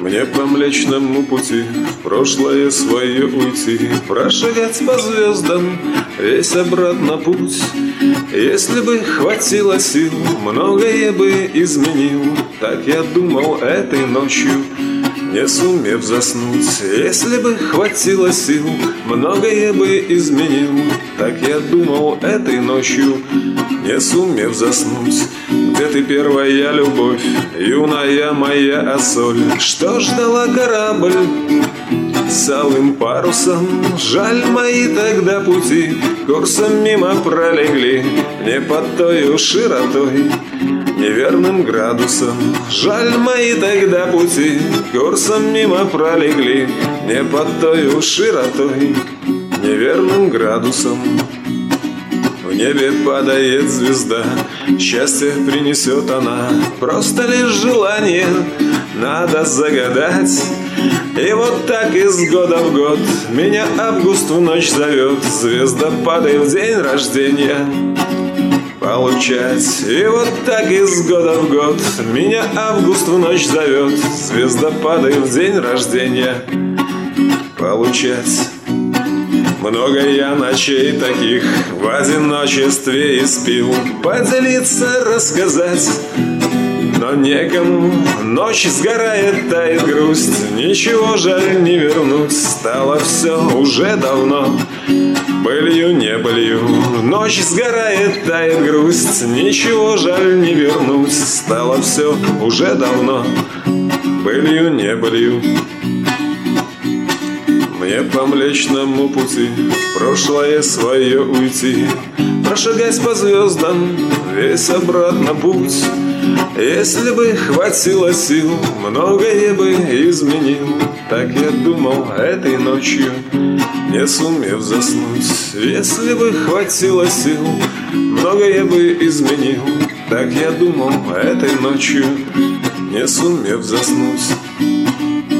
Мне по Млечному пути в прошлое свое уйти, прошагать по звездам весь обратно путь. Если бы хватило сил, многое бы изменил. Так я думал этой ночью, не сумев заснуть. Если бы хватило сил, многое бы изменил. Так я думал этой ночью, не сумев заснуть. Где ты, первая любовь, юная моя осоль? Что ждала корабль с алым парусом? Жаль, мои тогда пути курсом мимо пролегли, не под тою широтой, неверным градусом. Жаль, мои тогда пути курсом мимо пролегли, не под тою широтой, неверным градусом. В небе падает звезда, счастье принесет она, просто лишь желание надо загадать. И вот так из года в год меня август в ночь зовет, звезда падает в день рождения получать. И вот так из года в год меня август в ночь зовет, звезда падает в день рождения получать. Много я ночей таких в одиночестве испил, поделиться, рассказать, но некому. Ночь сгорает, тает грусть, ничего жаль не вернуть. Стало все уже давно былью не былью. Ночь сгорает, тает грусть, ничего жаль не вернуть. Стало все уже давно былью не былью. Мне по Млечному пути в прошлое свое уйти, прошагать по звездам весь обратно путь. Если бы хватило сил, многое бы изменил. Так я думал этой ночью, не сумев заснуть. Если бы хватило сил, многое бы изменил. Так я думал этой ночью, не сумев заснуть.